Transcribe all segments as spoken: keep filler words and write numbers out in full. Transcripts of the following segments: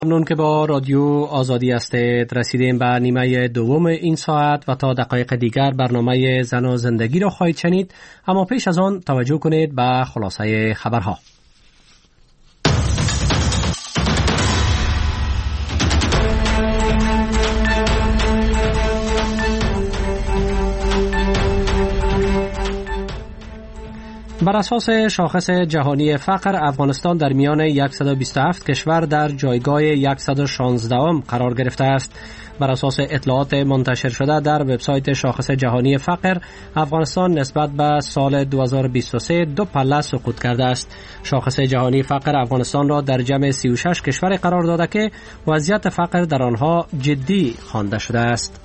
ممنون که با رادیو آزادی هستید. رسیدیم به نیمه دوم این ساعت و تا دقایق دیگر برنامه زن و زندگی را خواهید شنید، اما پیش از آن توجه کنید به خلاصه خبرها. بر اساس شاخص جهانی فقر، افغانستان در میان صد و بیست و هفت کشور در جایگاه صد و شانزده ام قرار گرفته است. بر اساس اطلاعات منتشر شده در وبسایت شاخص جهانی فقر، افغانستان نسبت به سال دو هزار و بیست و سه دو پله سقوط کرده است. شاخص جهانی فقر افغانستان را در جمع سی و شش کشور قرار داده که وضعیت فقر در آنها جدی خوانده شده است.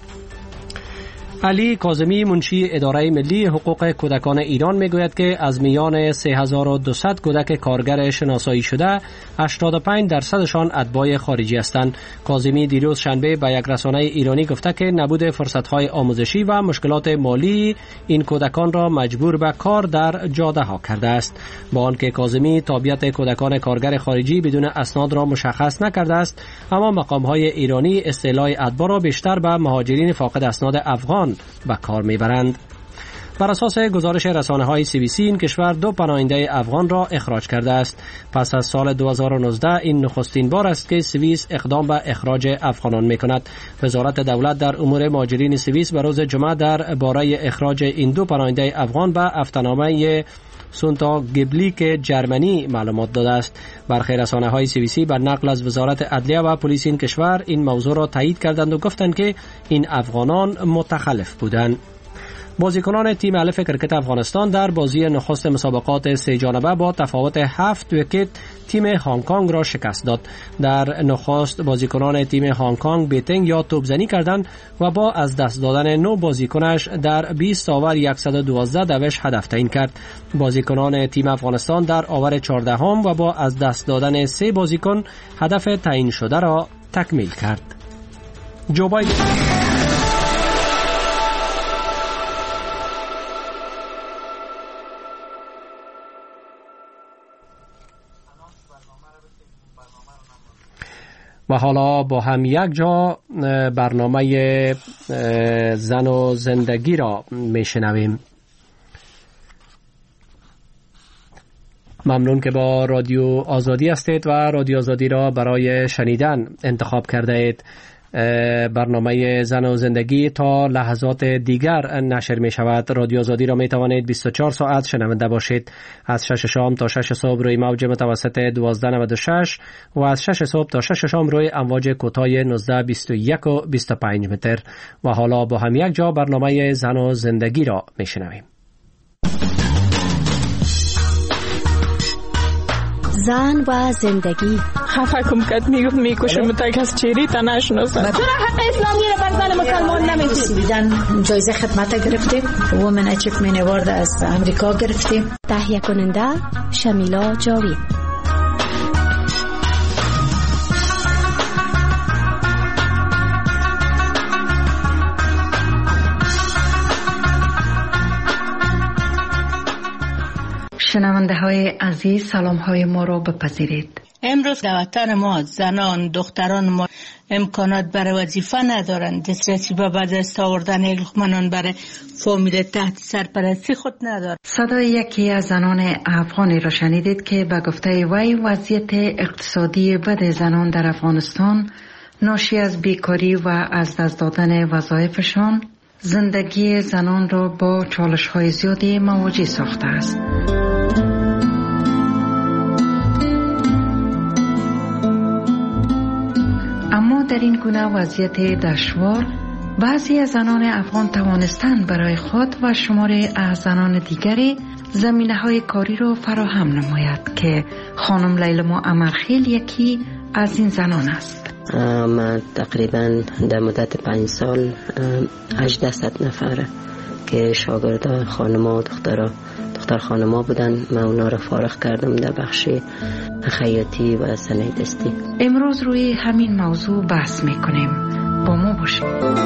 علی کاظمی، منشی اداره ملی حقوق کودکان ایران، میگوید که از میان سه هزار و دویست کودک کارگر شناسایی شده، هشتاد و پنج درصدشان اتباع خارجی هستند. کاظمی دیروز شنبه به یک رسانه ایرانی گفته که نبود فرصت‌های آموزشی و مشکلات مالی این کودکان را مجبور به کار در جاده‌ها کرده است. با آنکه کاظمی تابعیت کودکان کارگر خارجی بدون اسناد را مشخص نکرده است، اما مقام‌های ایرانی اصطلاح اتباع را بیشتر به مهاجرین فاقد اسناد افغان به کار میبرند. بر اساس گزارش رسانه‌های سی بی سی، این کشور دو پناهنده افغان را اخراج کرده است. پس از سال دو هزار و نوزده این نخستین بار است که سوئیس اقدام به اخراج افغانان میکند. وزارت دولت در امور مهاجرین سوئیس به روز جمعه در باره اخراج این دو پناهنده افغان به هفته‌نامه سونتا گبلیک جرمنی معلومات داده است. برخی رسانه‌های سی بی سی بر نقل از وزارت عدلیه و پلیس این کشور این موضوع را تایید کردند و گفتند که این افغانان متخلف بودند. بازیکنان تیم الف کرکت افغانستان در بازی نخست مسابقات سه جانبه با تفاوت هفت ویکت تیم هنگ کنگ را شکست داد. در نخست بازیکنان تیم هنگ کنگ بیتینگ یا توپزنی کردند و با از دست دادن نو بازیکنش در بیست آور صد و دوازده دوش هدف تعیین کرد. بازیکنان تیم افغانستان در آور چهاردهم و با از دست دادن سه بازیکن هدف تعیین شده را تکمیل کرد. جو بایدن و حالا با هم یک جا برنامه زن و زندگی را میشنویم. ممنون که با رادیو آزادی هستید و رادیو آزادی را برای شنیدن انتخاب کرده اید. برنامه زن و زندگی تا لحظات دیگر نشر می شود. رادیو آزادی را می توانید بیست و چهار ساعت شنونده باشید. از شش شام تا شش صبح روی موج متوسط دوازده نود و شش و از شش صبح تا شش شام روی امواج کوتاه نوزده بیست و یک و بیست و پنج متر. و حالا با هم یک جا برنامه زن و زندگی را می شنویم. زن و زندگی. خفه کم کد میگفت میکشم تا کس چیری تا نشناسن. چرا حق اسلامی رو بر زن مسلمان نمیدید؟ دیدن جایزه خدمت گرفتیم، وومن اچیومنت اوارد از امریکا گرفتیم. تهیه کننده شمیلا جاوید. شنونده های عزیز، سلام های ما را بپذیرید. امروز در وطن ما زنان دختران ما امکانات برای وظیفه ندارند، دسترسی به به دست آوردن لقمه برای فامیل تحت سرپرستی خود ندارند. صدای یکی از زنان افغانی را شنیدید که به گفته وی وضعیت اقتصادی بد زنان در افغانستان ناشی از بیکاری و از دست دادن وظایفشان زندگی زنان را با چالش های زیادی مواجه ساخته است. اما در این گونه وضعیت دشوار بعضی از زنان افغان توانستند برای خود و شماری از زنان دیگری زمینه های کاری را فراهم نماید که خانم لیلما امرخیل یکی از این زنان است. من تقریبا در مدت پنج سال هجده صد نفر که شاگرد خانما و دخترها دختر خانما بودن، من اونا رو فارغ کردم در بخش خیاطی و صنایع دستی. امروز روی همین موضوع بحث میکنیم. با ما باشید.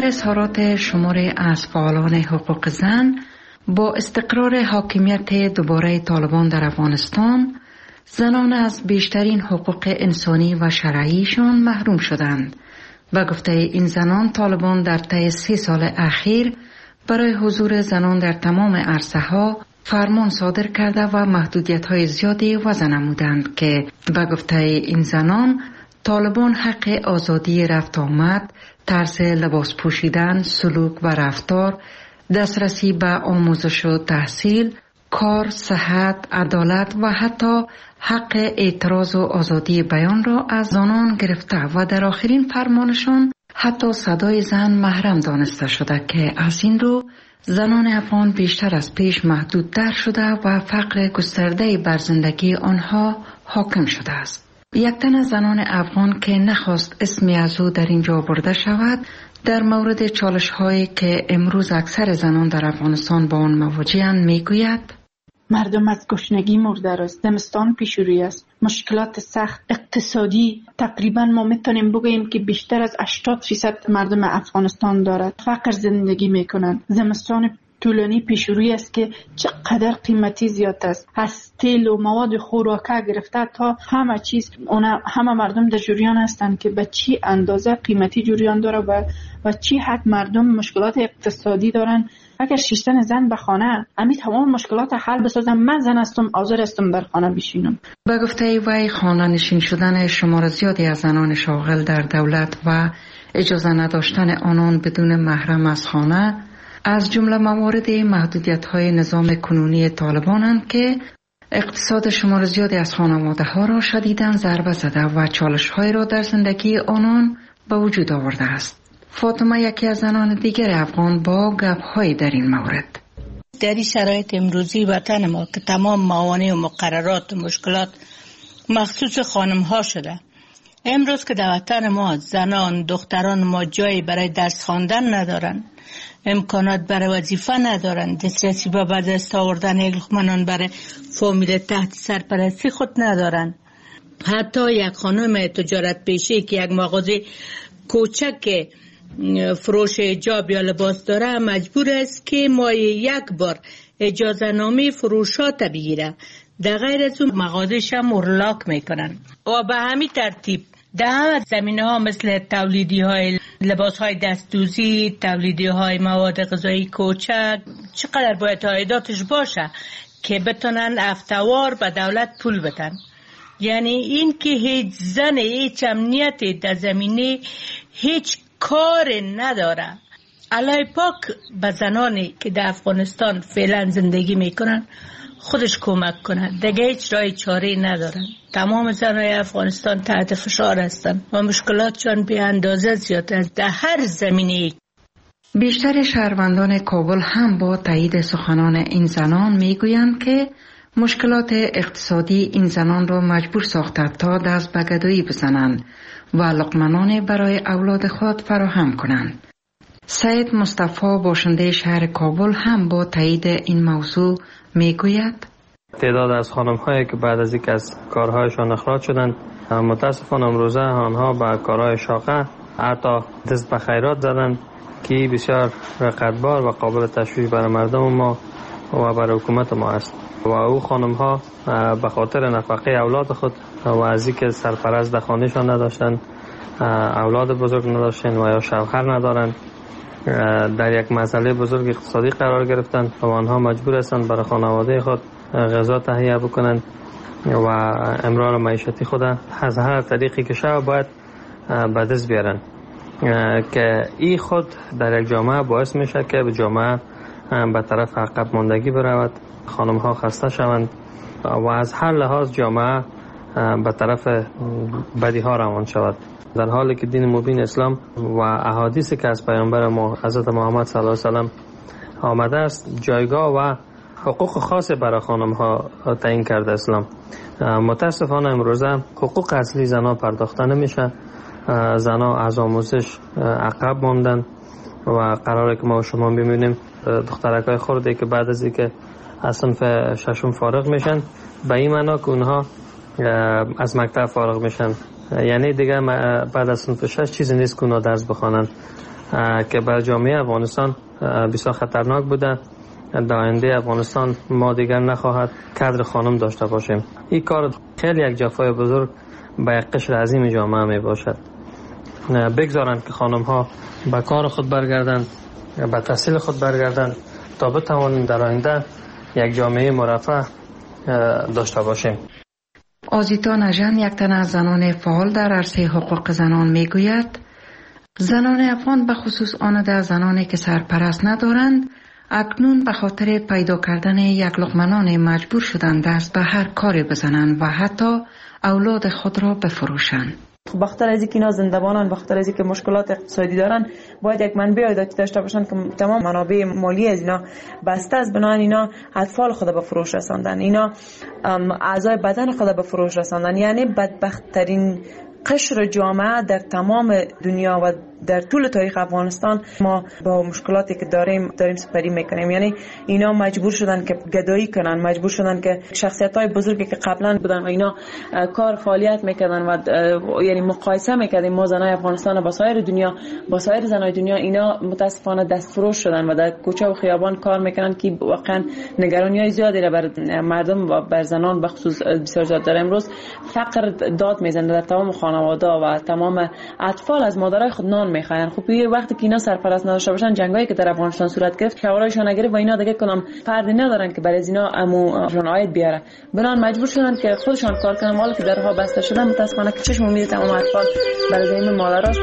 اظهارات شماری از فعالان حقوق زن، با استقرار حاکمیت دوباره طالبان در افغانستان، زنان از بیشترین حقوق انسانی و شرعیشان محروم شدند. و گفته این زنان، طالبان در طی سی سال اخیر برای حضور زنان در تمام عرصه ها فرمان صادر کرده و محدودیت های زیادی وضع نمودند که به گفته این زنان، طالبان حق آزادی رفت آمد، طرز لباس پوشیدن، سلوک و رفتار، دسترسی به آموزش و تحصیل، کار، صحت، عدالت و حتی حق اعتراض و آزادی بیان را از زنان گرفته و در آخرین فرمانشان حتی صدای زن محرم دانسته شده که از این رو زنان افغان بیشتر از پیش محدودتر شده و فقر گسترده بر زندگی آنها حاکم شده است. یک تن از زنان افغان که نخواست اسمی از او در اینجا برده شود، در مورد چالش هایی که امروز اکثر زنان در افغانستان با آن مواجه‌اند میگوید: مردم از گشنگی مرده است، زمستان پیش روی است، مشکلات سخت اقتصادی تقریبا ما میتونیم بگوییم که بیشتر از هشتاد درصد مردم افغانستان دارد، فقر زندگی میکنند، زمستان طولانی پیش روی است که چقدر قیمتی زیاد است، از تیل و مواد خوراکه گرفته تا همه چیز، اونا همه مردم در جریان هستند که به چی اندازه قیمتی جریان داره و و چی حد مردم مشکلات اقتصادی دارن. اگر شیشتن زن به خانه امی تمام مشکلات حل بسازم، من زن هستم، حاضر هستم در خانه بشینم. به گفته وی، خانه نشین شدن شمار زیادی از زنان شاغل در دولت و اجازه نداشتن آنان بدون محرم از خانه از جمله موارد محدودیت‌های نظام کنونی طالبانند که اقتصاد شمار زیادی از خانواده‌ها را شدیداً ضربه زده و چالش‌های را در زندگی آنان به وجود آورده است. فاطمه یکی از زنان دیگر افغان با گپ‌های در این مورد: در این شرایط امروزی وطن ما که تمام موانع و مقررات و مشکلات مخصوص خانم‌ها شده، امروز که در وطن ما زنان دختران ما جایی برای درس خواندن ندارن، امکانات برای وظیفه ندارن، دسترسی به به دست آوردن یک لقمه برای فامیل تحت سرپرستی خود ندارن. حتی یک خانم تجارت پیشه که یک مغازه کوچک فروش حجاب یا لباس داره مجبور است که ماهی یک بار اجازه نامه فروشات بگیره، در غیر از اون مغازه‌ش هم اغلاق میکنن. و به همین ترتیب در زمینه ها مثل تولیدی های لباس های دستدوزی، تولیدی های مواد غذایی کوچک، چقدر باید عایداتش باشه که بتونن افتوار به دولت پول بدن. یعنی این که هیچ زن هیچ امنیتی در زمینه هیچ کار نداره. الله پاک به زنانی که در افغانستان فعلا زندگی میکنن خودش کمک کنه، دیگه هیچ راه چاره ندارن. تمام زنای افغانستان تحت فشار هستن و مشکلاتشان به اندازه زیاد است در هر زمینه. بیشتر شهروندان کابل هم با تایید سخنان این زنان میگویند که مشکلات اقتصادی این زنان را مجبور ساخته تا دست به گدایی بزنند و لقمنان برای اولاد خود فراهم کنند. سید مصطفی باشنده شهر کابل هم با تایید این موضوع میگوید: تعداد از خانم‌هایی که بعد از اینکه از کارهایشان اخراج شدند، متاسفانه امروزه آنها به کارهای شاقه حتی دست به خیرات زدند که بسیار رقتبار و قابل تشویش برای مردم ما و برای حکومت ما است. و او خانم‌ها به خاطر نفقه اولاد خود و از اینکه سرپرست در خانه‌شان نداشتند، اولاد بزرگ نداشتند و یا شوهر ندارند، در یک مسئله بزرگ اقتصادی قرار گرفتند و آنها مجبور هستند برای خانواده خود غذا تهیه بکنند و امرار معیشتی خود از هر طریقی که شود باید به دست بیارند که این خود در یک جامعه باعث میشه که به جامعه به طرف عقب ماندگی برود، خانم ها خسته شوند و از هر لحاظ جامعه به طرف بدی ها روان شود. در حالی که دین مبین اسلام و احادیثی که از پیامبر ما حضرت محمد صلی الله علیه و سلم آمده است جایگاه و حقوق خاص برای خانم ها تعیین کرده اسلام. متاسفانه امروزه حقوق اصلی زنان پرداخته نمیشه، زنان از آموزش عقب ماندن و قراره که ما و شما ببینیم دخترکای خرده که بعد از اینکه از صنف ششم فارغ میشن به این معنا که اونها از مکتب فارغ میشن، یعنی دیگه بعد از صنف شش چیزی نیست که اونها درس بخوانن که بر جامعه افغانستان بسیار خطرناک بوده. در آینده افغانستان ما دیگر نخواهد کادر خانم داشته باشیم. این کار خیلی یک جفای بزرگ به یک قشر عظیم جامعه می باشد. بگذارند که خانم ها به کار خود برگردند، به تحصیل خود برگردند تا بتوانیم در آینده یک جامعه مرفه داشته باشیم. آزیتا نژن، یک تن از زنان فعال در عرصه حقوق زنان، می گوید زنان افغان به خصوص آن در زنانی که سرپرست ندارند اکنون به خاطر پیدا کردن یک لقمه نان مجبور شدند دست به هر کاری بزنند و حتی اولاد خود را بفروشند. بخاطر از اینکه اینا زنده‌بانن، بخاطر از اینکه مشکلات اقتصادی دارن، باید یک منبع عایداتی داشته باشن که تمام منابع مالی از اینا بسته است. بنابراین اینا اطفال خود به فروش رساندن، اینا اعضای بدن خود به فروش رساندن. یعنی بدبخت‌ترین قشر جامعه در تمام دنیا و در طول تاریخ افغانستان ما با مشکلاتی که داریم داریم سپری میکنیم. یعنی اینا مجبور شدن که گدایی کنن، مجبور شدن که شخصیت‌های بزرگی که قبلا بودن و اینا کار فعالیت میکردن و یعنی مقایسه میکردیم ما زنای افغانستان با سایر دنیا، با سایر زنای دنیا، اینا متاسفانه دستفروش شدن و در کوچه و خیابان کار میکنن که واقعا نگرانی‌های زیادی را بر مردم و بر زنان به خصوص بسیار زیاد داره. امروز فقر داد میزنه در تمام خانواده و تمام اطفال از مادرای خود نان میخواین. خب یه وقتی که اینا سرپرست نداشته باشن، جنگایی که در افغانستان صورت گرفت شورایشون نگرفت و اینا دیگه کنم فردی ندارن که برای از اینا اموشون عاید بیاره، بنان مجبور شدن که خودشان کار کنن. حالا که درها بسته شدن متاسفانه که چشم امید تمام اطفال برای زمین مادرها.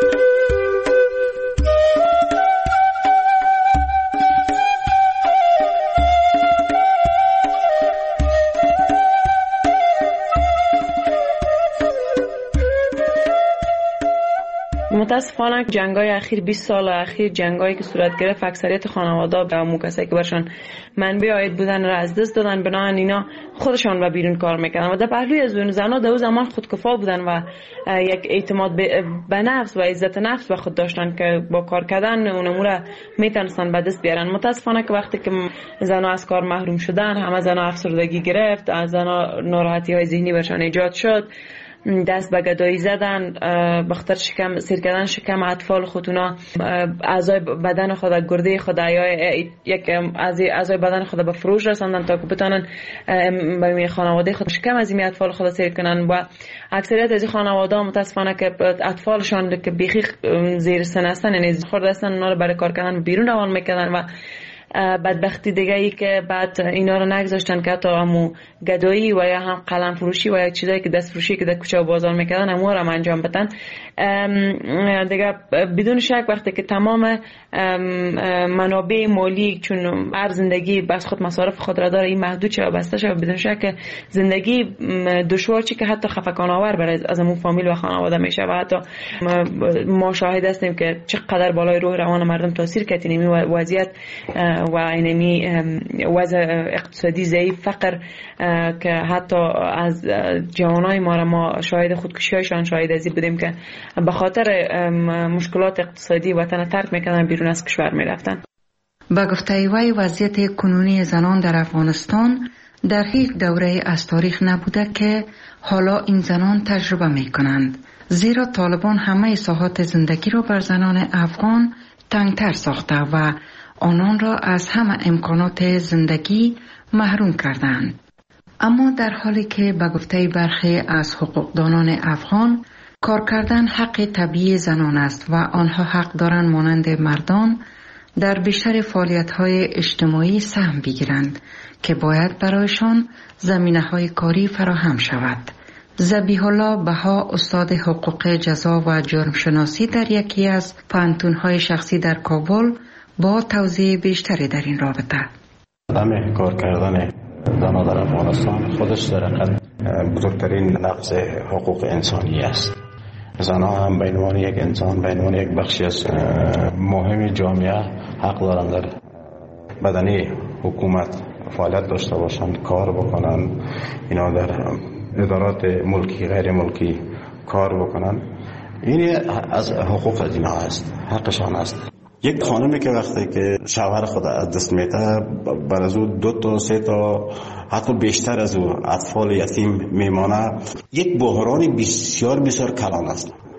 متاسفانه جنگای اخیر بیست سال اخیر جنگایی که صورت گرفت اکثریت خانواده‌ها به مو کسایی که برشان منبع عاید بودن را از دست دادن. بنابراین اینا خودشان به بیرون کار میکنن و در پهلوی از اون زنها در اون زمان خودکفا بودن و یک اعتماد به نفس و عزت نفس به خود داشتن که با کار کردن اون امور میتونستن به دست بیارن. متاسفانه که وقتی که زنها از کار محروم شدن، همه زنها افسردگی گرفت، از زنها ناراحتی های ذهنی برشان ایجاد شد، دست به گدایی زدن، بخاطر شکم سیر کردن شکم اطفال خودونا، اعضای بدن خود، گرده خود یا یک اعضای بدن خود به فروش رساندن تا که بتونن برای خانواده خود شکم از این اطفال خود سیر کنن. و اکثریت از این خانواده متاسفانه که اطفالشان که بیخی زیر سن هستن، یعنی خرد هستن، اونا رو برای کار کردن بیرون روان میکنن و بدبختی دیگه ای که بعد اینا رو نگذاشتن که حتی همو گدایی و یا هم قلم فروشی و یا چیزایی که دست فروشی که در کوچه و بازار میکردن همو رو انجام بدن. دیگه بدون شک وقتی که تمام منابع مالی چون هر زندگی بس خود مصارف خود را داره این محدود شه و بسته شه، بدون شک زندگی دشوار چی که حتی خفقان آور برای از همون فامیل و خانواده میشه و حتی ما شاهد هستیم که چقدر بالای روح روان مردم تاثیر کرد این وضعیت و اینمی وضع اقتصادی ضعیف، فقر که حتی از جوانای ما را ما شاهد خودکشی‌هایشان شاهد ازی بودیم که به خاطر مشکلات اقتصادی وطن ترک میکنن، بیرون از کشور میرفتن. با گفته وی وضعیت کنونی زنان در افغانستان در هیچ دوره از تاریخ نبوده که حالا این زنان تجربه میکنند، زیرا طالبان همه ساحات زندگی را بر زنان افغان تنگتر ساخته و آنان را از همه امکانات زندگی محروم کردند. اما در حالی که به گفته برخی از حقوقدانان افغان کار کردن حق طبیعی زنان است و آنها حق دارند مانند مردان در بیشتر فعالیت‌های اجتماعی سهم بگیرند که باید برایشان زمینه‌های کاری فراهم شود. ذبیح الله بها، استاد حقوق جزا و جرم شناسی در یکی از پانتون‌های شخصی در کابل، با توضیح بیشتری در این رابطه. عدم کار کردن زنان در افغانستان خودش در حقیقت بزرگترین نقض حقوق انسانی است. زنان هم به عنوان یک انسان، به عنوان یک بخشی از مهم جامعه حق دارند در بدنه حکومت فعالیت داشته باشند، کار بکنند، اینا در ادارات ملکی غیر ملکی کار بکنند. این از حقوق از اینا است، حقشان است. یک خانمی که وقتی که شوهر خود از دست میده، بر از او دو تا سه تا حتی بیشتر از او اطفال یتیم میمانه، یک بحران بسیار بسیار کلان است.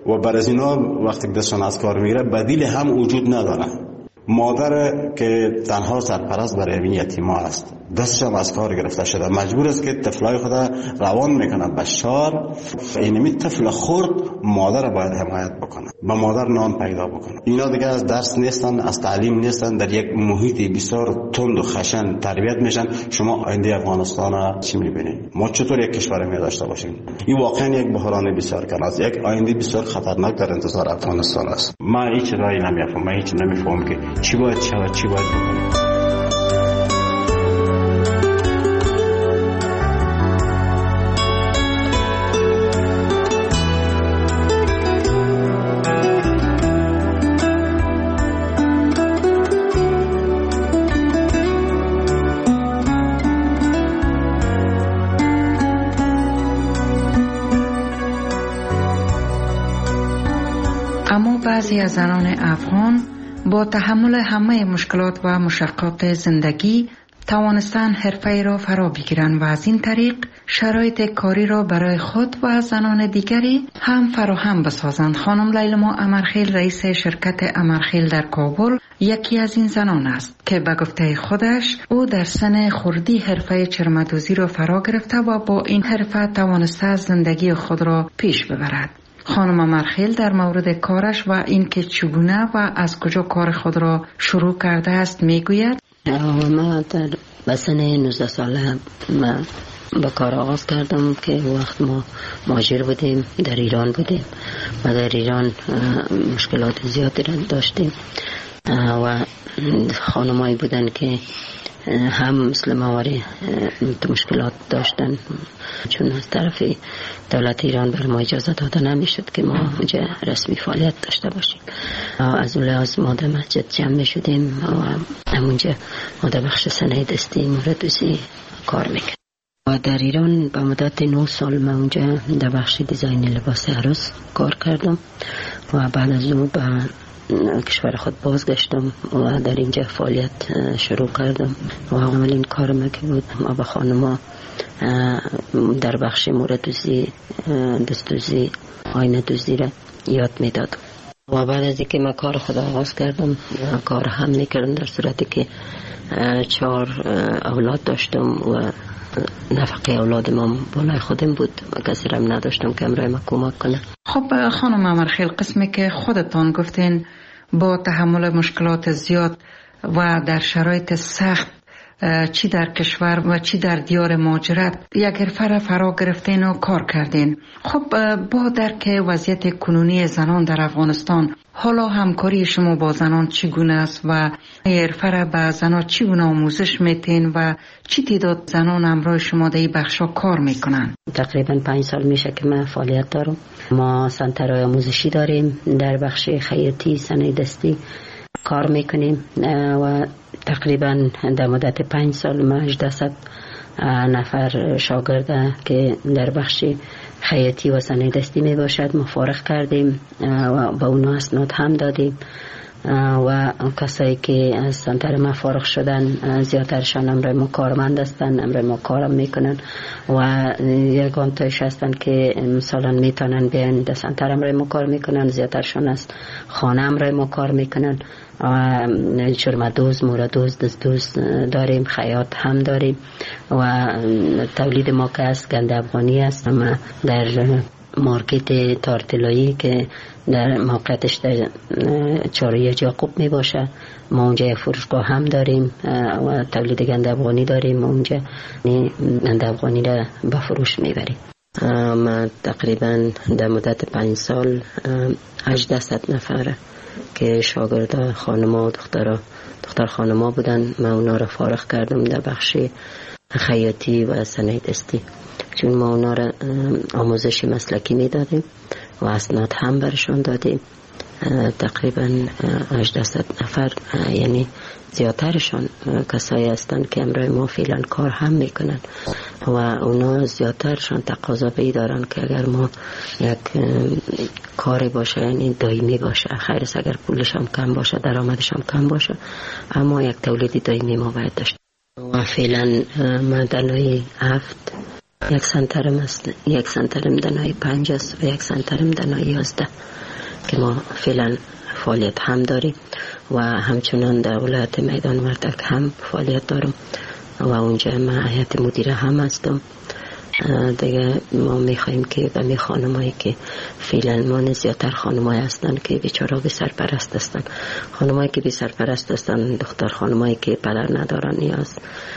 و بر از اینا وقتی دستشان از کار میگیره بدیل هم وجود نداره. مادر که تنها سرپرست برای این یتیما است دستش هم از کار گرفته شده، مجبور است که طفلای خود روان میکنه بشار. اینمی طفل خرد مادر باید حمایت بکنه، با مادر نام پیدا بکنه. اینا دیگه از درس نیستن، از تعلیم نیستن، در یک محیط بسیار تند و خشن تربیت میشن. شما آینده افغانستان چی میبینید؟ ما چطور یک کشور می داشته باشیم؟ این واقعا یک بحران بسیار کن است، یک آینده بسیار خطرناک در انتظار افغانستان است. من هیچ راهی نمیفهمم، من هیچ نمیفهمم که چی باید شود، چی باید بکنم. اما بعضی از زنان افغان با تحمل همه مشکلات و مشقات زندگی توانستن حرفه را فرا بگیرند و از این طریق شرایط کاری را برای خود و زنان دیگری هم فراهم بسازند. خانم لیلما امرخیل رئیس شرکت امرخیل در کابل یکی از این زنان است که به گفته خودش او در سن خردی حرفه چرمدوزی را فرا گرفته و با این حرفه توانسته زندگی خود را پیش ببرد. خانم امرخیل در مورد کارش و اینکه چگونه و از کجا کار خود را شروع کرده است میگوید: ما در بسن نوزده ساله ما با کار آغاز کردم که وقت ما مهاجر بودیم، در ایران بودیم و در ایران مشکلات زیادی را داشتیم و خانمایی بودن که هم مثل مواری مشکلات داشتن، چون از طرف دولت ایران بر ما اجازه داده نمیشد که ما اونجا رسمی فعالیت داشته باشیم. از اون لحاظ ما در مسجد جمع می شدیم و همونجا ما در بخش صنایع دستی موردوزی کار میکردیم. و در ایران به مدت نه سال من اونجا در بخش دیزاین لباس عروس کار کردم و بعد از اون به کشور خود بازگشتم و در اینجا فعالیت شروع کردم و اولین کارم که بود ما به خانما در بخش موردوزی، دستوزی، آینه دوزی را یاد میدادم و بعد از اینکه من کار خود آغاز کردم کار هم میکردم در صورتی که چهار اولاد داشتم و نفقه اولاد ما بالای خودم بود و کسی رم نداشتم که امرای ما کمک کنه. خب خانم امرخیل، قسمی که خودتان گفتین با تحمل مشکلات زیاد و در شرایط سخت چی در کشور و چی در دیار مهاجرت یک حرفه را فرا گرفتین و کار کردین. خب با درک وضعیت کنونی زنان در افغانستان حالا همکاری شما با زنان چگونه است و حرفه را به زنان چگونه آموزش میتین و چی تعداد زنان همراه شما در این بخشا کار میکنن؟ تقریبا پنج سال میشه که من فعالیت دارم. ما سنترهای آموزشی داریم، در بخش خیاطی، صنایع دستی کار میکنیم و تقریبا در مدت پنج سال ما هجده نفر شاگرده که در بخش خیاطی و صنایع دستی می باشد مفارق کردیم و با اونا اسناد هم دادیم و کسایی که از سنتر ما فارغ شدن زیادترشان امرای ما کارمند هستند، امرای ما کارم میکنن و یکان تایش هستند که مثلا میتونن بیان در سنتر امرای ما کار میکنن، زیادترشان از خانه امرای ما کار میکنن و چرمدوز، موردوز، دستدوز داریم، خیاط هم داریم و تولید ما که از گند افغانی است. اما در مارکت تارتلایی که در موقعیتش در چهارراه یعقوب می باشه ما اونجا فروشگاه هم داریم و تولید گند افغانی داریم، ما اونجا گند افغانی را به فروش میبریم. ما تقریبا در مدت پنج سال هجده نفر که شاگرد خانما و دخترها دختر خانما بودن من اونا را فارغ کردم در بخش خیاطی و صنایع دستی، چون ما اونا را آموزش مسلکی می دادیم و اسناد هم برشان دادیم. تقریبا هجده نفر، یعنی زیادترشان کسایی هستند که امرای ما فعلا کار هم میکنن و اونا زیادترشان تقاضا بی دارن که اگر ما یک کاری باشه یعنی دائمی باشه، خیر است اگر پولش هم کم باشه، درآمدش هم کم باشه، اما یک تولیدی دائمی ما باید داشت. و فعلا من دنوی هفت یک سنترم است، یک سنترم دنای پنج است و یک سنترم دنای یازده که ما فعلا فعالیت هم داریم و همچنان در ولایت میدان وردک هم فعالیت دارم و اونجا من هیئت مدیره هم هستم. دیگه ما میخوایم که به می خانمایی که فعلا ما زیادتر خانمایی هستن که بیچاره بی سرپرست هستن، خانمایی که بی سرپرست هستن، دختر خانمایی که پدر ندارن نیاز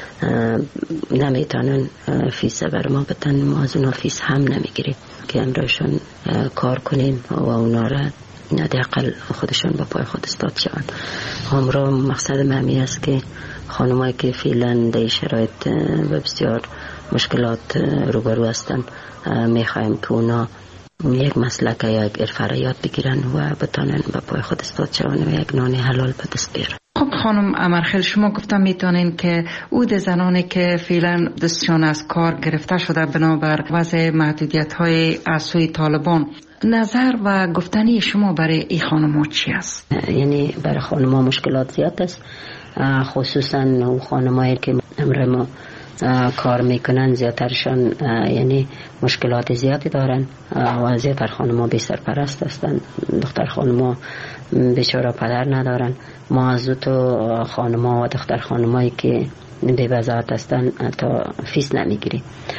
نمیتونن فیس بر ما بدن، ما از اونا فیس هم نمیگیریم که امرایشون کار کنیم و اونا را حداقل خودشون با پای خود استاد شون. همراه مقصد مهمی است که خانمایی که فعلا در شرایط و بسیار مشکلات روبرو هستن میخوایم که اونا یک مسلک یا یک عرفه را یاد بگیرن و بتانن با پای خود استاد شون و یک نان حلال به دست بیارن. خب خانم امرخیل، شما گفتم میتونین که عود زنانی که فعلا دستشان از کار گرفته شده بنابر وضع محدودیت های از سوی طالبان، نظر و گفتنی شما برای این خانم‌ها چی است؟ یعنی برای خانم‌ها مشکلات زیاد است، خصوصا اون خانمایی که امر ما کار میکنن زیادترشان یعنی مشکلات زیادی دارن و زیادتر خانم‌ها بی سرپرست هستن، دختر خانم‌ها بیچاره پدر ندارن. ما از تو خانم‌ها و دختر خانمایی که بی وضاحت هستن تا فیس نمیگیریم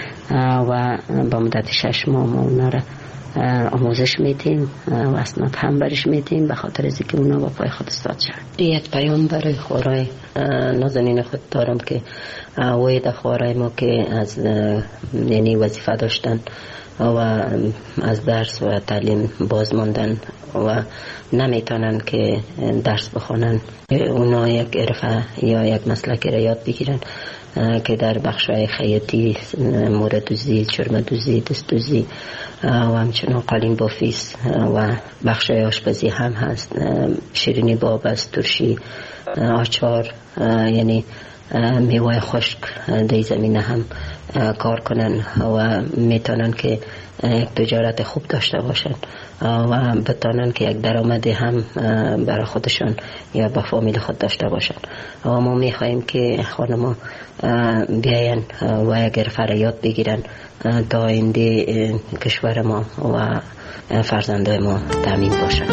و با مدت شش ماه ما اونا را آموزش میتیم و اسناد هم برش میتیم به خاطر از اینکه اونا با پای خود استاد شن. یک پیام برای خورای نازنین خود دارم که وید خورای ما که از یعنی وظیفه داشتن و از درس و تعلیم باز ماندن و نمیتونن که درس بخونن، اونا یک عرفه یا یک مسلک را یاد بگیرن که در بخش‌های خیاطی، مورد دوزی، چرم دوزی، دست دوزی و همچنان قالین بافیس و بخش‌های آشپزی هم هست، شیرینی باب است، ترشی، آچار، یعنی میوه خشک در زمینه هم کار کنن و میتونن که یک تجارت خوب داشته باشن و بتونن که یک درآمد هم برای خودشون یا با فامیل خود داشته باشن. و ما میخواییم که خانم‌ها بیاین و یک حرفه را یاد بگیرن تا آینده کشور ما و فرزندای ما تامین باشن.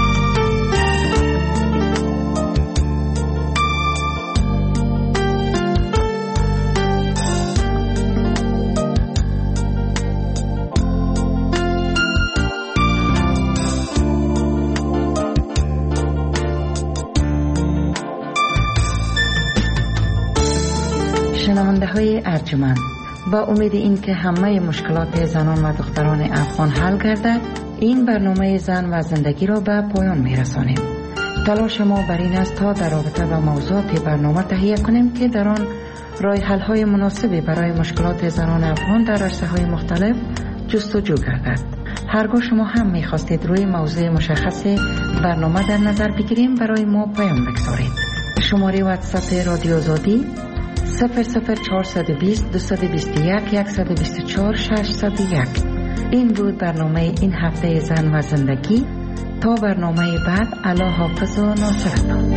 شنونده های ارجمند، با امید این که همه مشکلات زنان و دختران افغان حل گردد، این برنامه زن و زندگی را به پایان می رسانیم. تلاش ما بر این است تا در رابطه با موضوعات برنامه تهیه کنیم که در آن راه حل های مناسبی برای مشکلات زنان افغان در عرصه های مختلف جستجو گردد. هرگاه شما هم می خواستید روی موضوع مشخص برنامه در نظر بگیریم، برای ما پیام بگذارید. شماره واتساپ رادیو آزادی صفر صفر چهارصد و بیست دویست و بیست و یک صد و بیست و چهار ششصد و یک. این بود برنامه این هفته زن و زندگی. تا برنامه بعد، الله حافظ و ناصرتان.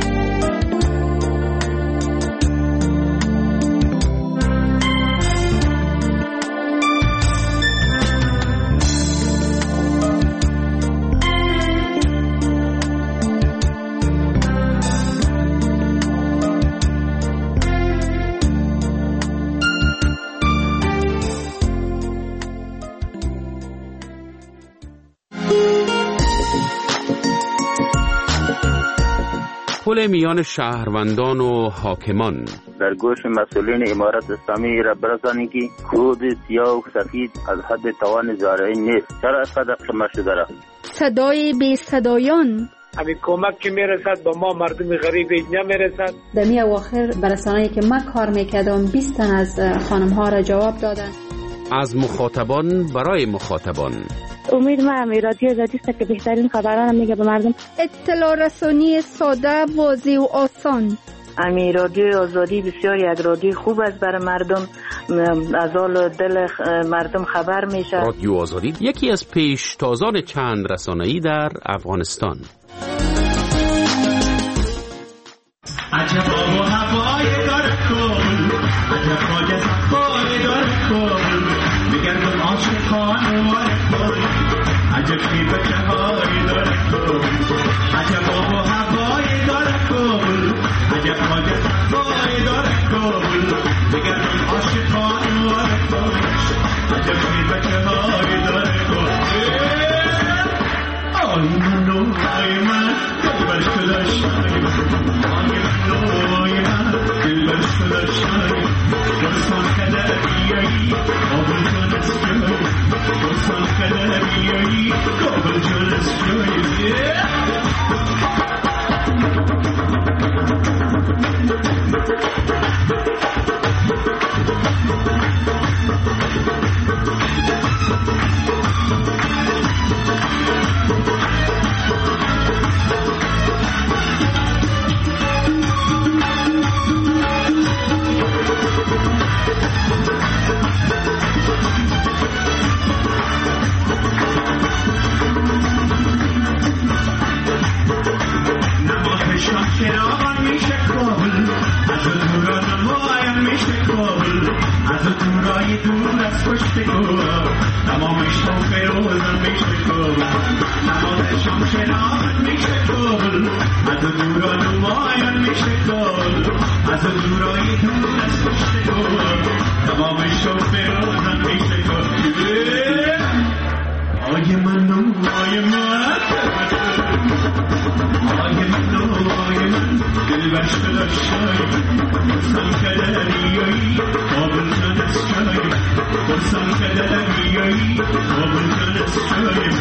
پل میان شهروندان و حاکمان. در گوش مسئولین امارت اسلامی را برسانید که کود سیاه و سفید از حد توان زارعین نیست. چرا اینقدر خمار شده را؟ صدای بی صدایان. همین کمک که میرسد با ما مردم غریب نمیرسد. در می اواخر برسانه‌ای که من کار میکردم بیست تن از خانم ها را جواب دادن. از مخاطبان برای مخاطبان. امید ما همی رادیو آزادی است که بهترین خبران میگه به مردم. اطلاع رسانی ساده، واضح و آسان. امی رادیو آزادی بسیار یک رادیو خوب است برای مردم، از حال دل مردم خبر میشه. رادیو آزادی یکی از پیشتازان چند رسانه‌ای در افغانستان. عجب آب و هوای داره کن، عجب خاک صفای داره کن. خانوار کاری عجب که بچه های داره کابل عجب آب و هوای داره کابل عجب حاج صفای داره کابل بگردم عاشقان وار کاری عجب که بچه های داره کابل آی منو آی من دلبر شده شایم آی منو آی من دلبر شده شایم برسان کده بیایی کابل جان از جایی برسان کده بیایی کابل جان از جایی چراغان میشه کابل از دورا نمایم میشه کابل از دورای دور از پشت گوه تمام شوق روزم میشه کابل نمازشم چراغان میشه کابل از دورا نمایم میشه کابل از دورای دور از پشت گوه تمام شوق روزم میشه کابل آی منو آی من آی منو آی من دلبر شده شایم برسان کده بیایی کابل جان از جایم برسان کده بیایی کابل جان از جایم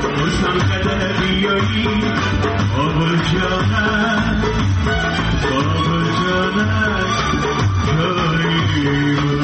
Oh,